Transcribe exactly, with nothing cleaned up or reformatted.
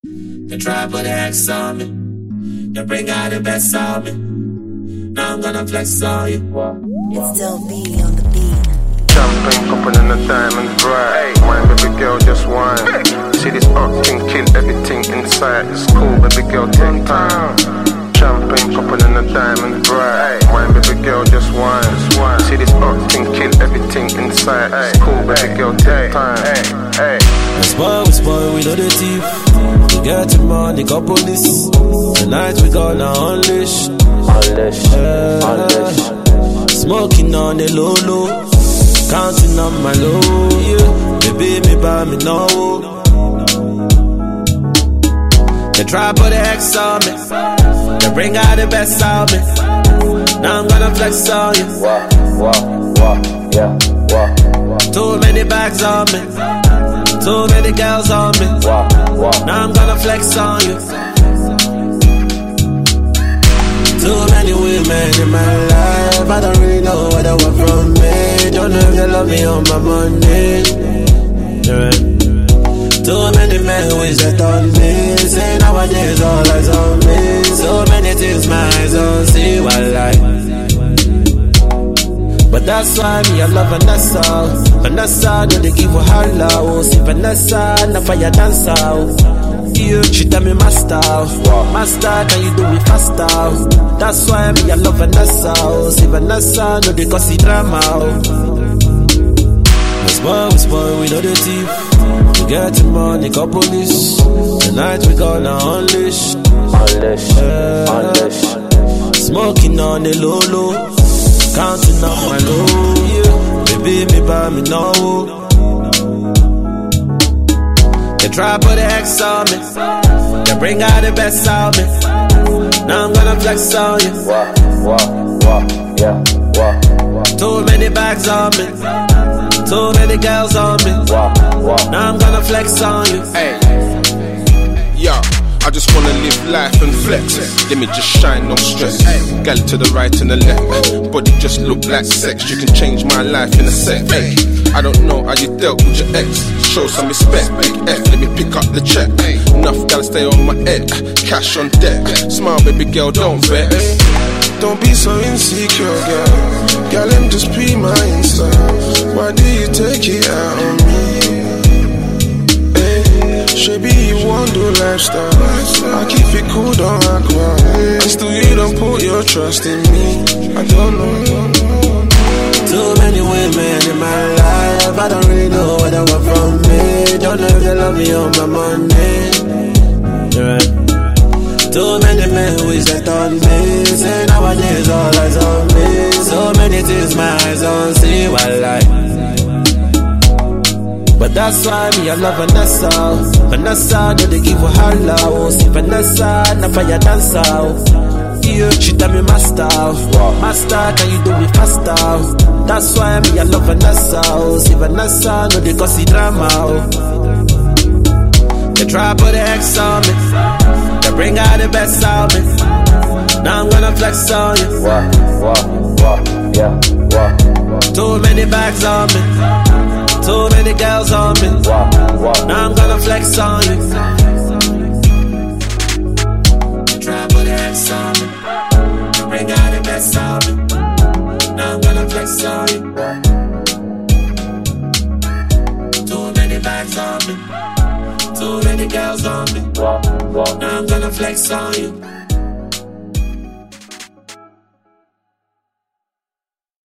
They try put an X on me. They bring out the best on me. Now I'm gonna flex on you. It's still B on the beat. Champagne popping and the diamonds bright. Wine, baby girl, just wine. See this octane kill everything inside. It's cool, baby girl, take time. Champagne popping and the diamonds bright. Wine, baby girl, just wine. See this octane kill everything inside. It's cool, baby girl, take time. We spoil, we spoil, we know the thief. We get the money, got police. Tonight we gonna unleash. Unleash, uh, unleash. Smoking on the low low, counting on my low, yeah. Baby, me buy me no. They try put the X on me. They bring out the best on me. Now I'm gonna flex on you. Wah, wah, wah, yeah, wah, wah. Too many bags on me. Too many girls on me. Wah, wah. Now I'm gonna flex on you. Too many women in my life, I don't really know what they want from me. Don't know if they love me or my money. Yeah. Too many men who is just on me. Say nowadays all eyes on me. So many things my eyes don't see what I like. But that's why me I love Vanessa. Vanessa, do they give her holla. Oh, see Vanessa, na fire dancer. Yeah, she tell me master, master, can you do it faster? That's why me I love Vanessa. See Vanessa, no they cause the drama. We spoil, we spoil, we know the thief. We get the money, got police. Tonight we gonna unleash. Unleash, uh, unleash. Smoking on the low low, counting on my low, yeah. Baby, me buy me no. They try put an X on me. They bring out the best on me. Now I'm gonna flex on you. Wah, wah, wah, yeah, wah, wah. Too many bags on me. Too many girls on me. Wah, wah. Now I'm gonna flex on you. Hey, yo, I just wanna live life and flex. Let me just shine, no stress. Gal to the right and the left. Body just look like sex. You can change my life in a sec. Hey, I don't know how you dealt with your ex. Show some respect, big F, let me pick up the check. Enough gal stay on my head, cash on deck. Smile, baby girl, don't vex. Don't be so insecure, girl. Girl, I'm just pre my Insta. Why do you take it out on me? Hey, Shabby, you won't do lifestyle. I keep it cool, don't act wild. And still you don't put your trust in me. I don't know, don't know. Too many women in my life, I don't really know what they want from me. Don't know if they love me or my money. Yeah. Too many men who is just on me. Say nowadays all eyes on me. So many things my eyes don't see what I like. But that's why me I love Vanessa. Vanessa, do they give her holla. Oh, see Vanessa, na fire dancer. Yeah, she tell me master, master, can you do it faster? That's why me I love Vanessa. See Vanessa, no they cause the drama. They try put the X on me. They bring out the best on me. Now I'm gonna flex on you. Wah, wah, wah, yeah, wah, wah. Too many bags on me. Too many girls on me. Wah, wah. Now I'm gonna flex on you. Try put an X on me. Bring out the best on me. Now I'm gonna flex on you. Too many bags on me. Too many girls on me. Wah, wah. Now I'm gonna flex on you.